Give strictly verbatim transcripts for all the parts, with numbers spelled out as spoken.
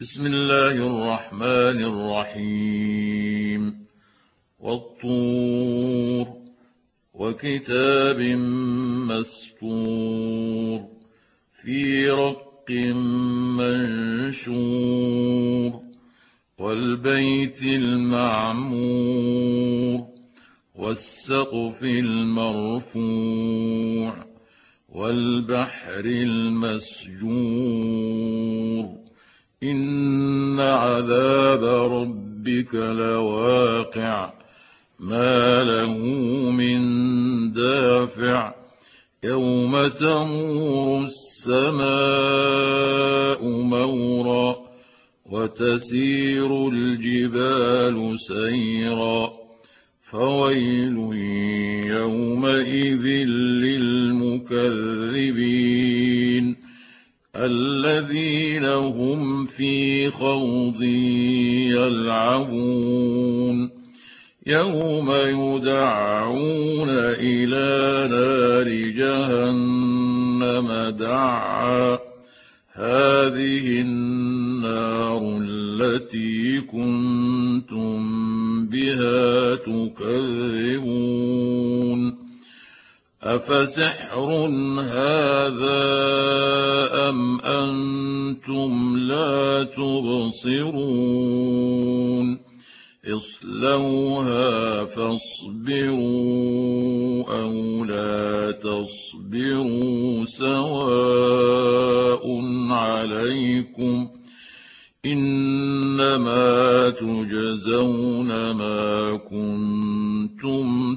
بسم الله الرحمن الرحيم والطور وكتاب مسطور في رق منشور والبيت المعمور والسقف المرفوع والبحر المسجور إن عذاب ربك لواقع ما له من دافع يوم تمور السماء مورا وتسير الجبال سيرا فويل يومئذ للمكذبين الذين هم في خوض يلعبون يوم يدعون إلى نار جهنم دعا هذه النار التي كنتم بها تكذبون أفسحر هذا أم أنتم لا تبصرون اصلوها فاصبروا أو لا تصبروا سواء عليكم إنما تجزون ما كنتم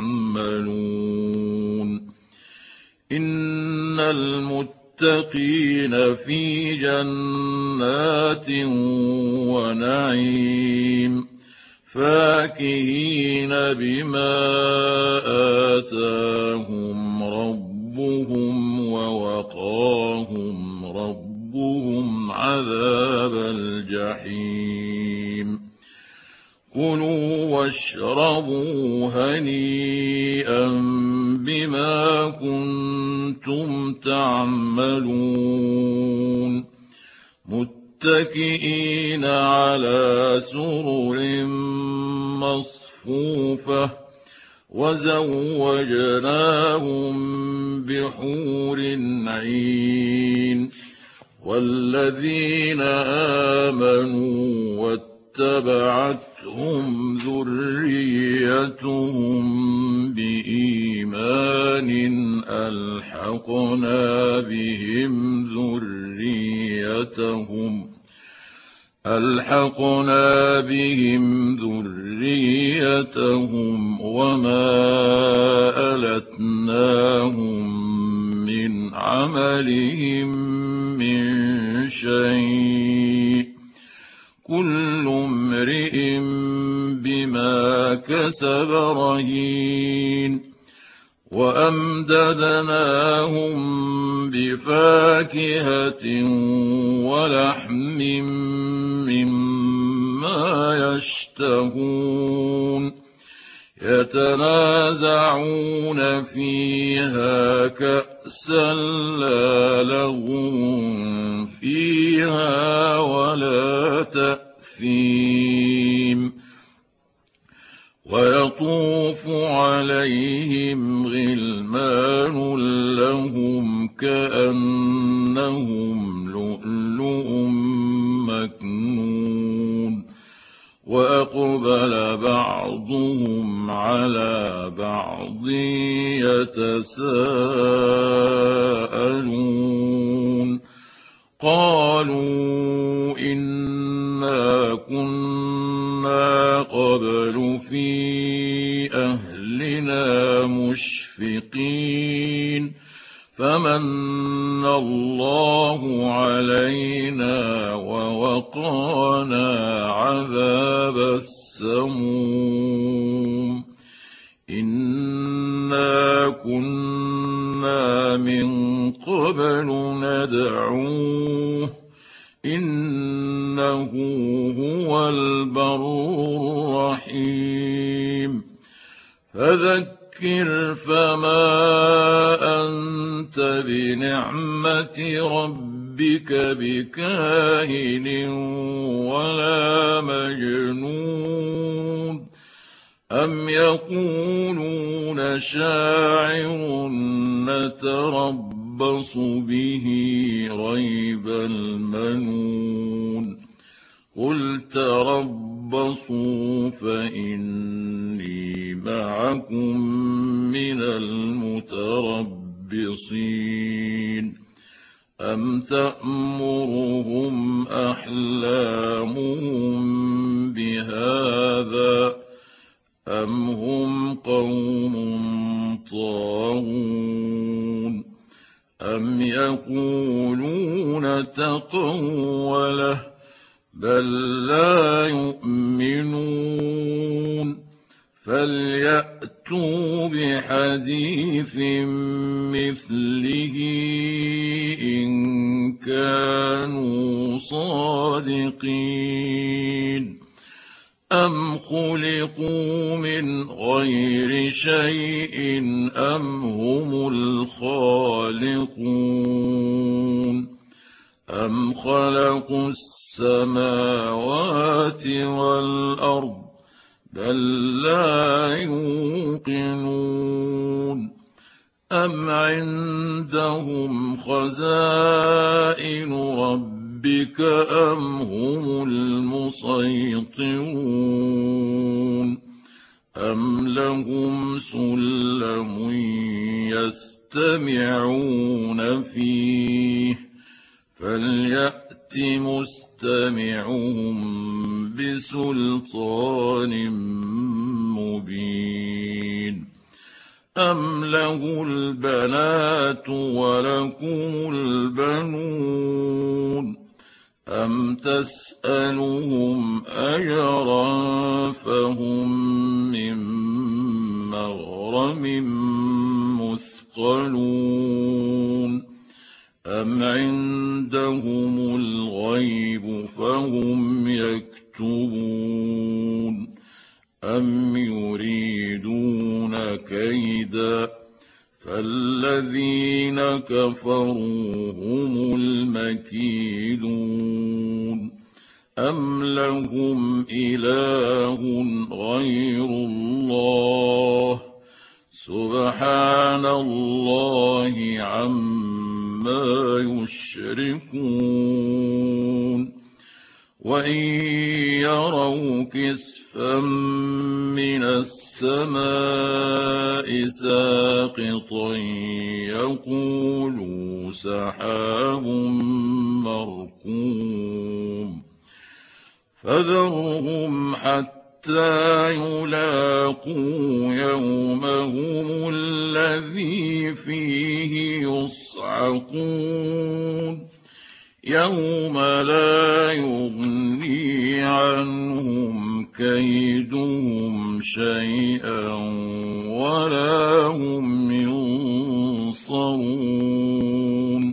تعملون إن المتقين في جنات ونعيم فاكهين بما آتاهم ربهم ووقاهم ربهم عذاب الجحيم كلوا واشربوا هنيئا بما كنتم تعملون متكئين على سرر مصفوفة وزوجناهم بحور عين والذين آمنوا واتبعتهم ذريتهم بإيمان ألحقنا بهم ذريتهم ألحقنا بهم ذريتهم وما ألتناهم من عملهم من شيء كل امرئ بما كسب رهين وأمددناهم بفاكهة ولحم مما يشتهون يتنازعون فيها كأسا لا لغو فيها ولا تأثيم ويطوف عليهم غلمان لهم كأنهم لؤلؤ مكنون وأقبل بعضهم على بعض يتساءلون قالوا إنا كنا قبل في أهلنا مشفقين فمن الله علينا ووقانا عذاب السموم إنا كنا من قبل ندعوه إنه هو البر الرحيم فذكر فما أنت بنعمة ربك ربك بكاهن ولا مجنون أم يقولون شاعر نتربص به ريب المنون قل تربصوا فإني معكم من المتربصين أم تأمرهم أحلامهم بهذا أم هم قوم طاغون أم يقولون تقوله بل لا يؤمنون فليأتوا بحديث مثله إن كانوا صادقين أم خلقوا من غير شيء أم هم الخالقون أم خلقوا السماوات والأرض بل لا يوقنون أم عندهم خزائن ربك أم هم المسيطرون أم لهم سلم يستمعون فيه فليأت مستمعهم بسلطان مبين أم له البنات ولكم البنون أم تسألهم أجرا فهم من مغرم مثقلون أم عندهم الغيب فهم يكتبون أم يريدون كيدا فالذين كفروا هم المكيدون أم لهم إله غير الله سبحان الله عما يشركون وإن يروا كسفا من السماء ساقطا يقولوا سحاب مركوم فذرهم حتى يلاقوا يومهم الذي فيه يصعقون يوم لا يغني عنهم كيدهم شيئا ولا هم ينصرون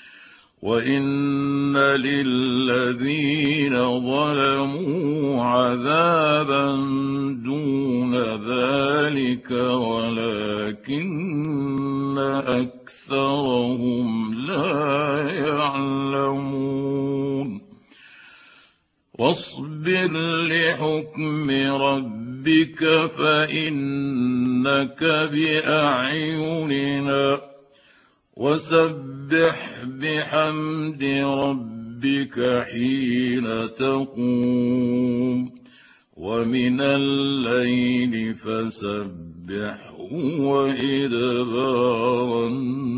وإن للذين ظلموا عذابا دون ذلك ولكن أكثرهم لا يعلمون واصبر لحكم ربك فإنك بأعيننا وسبح بحمد ربك حين تقوم ومن الليل فسبحه وإدبار النجم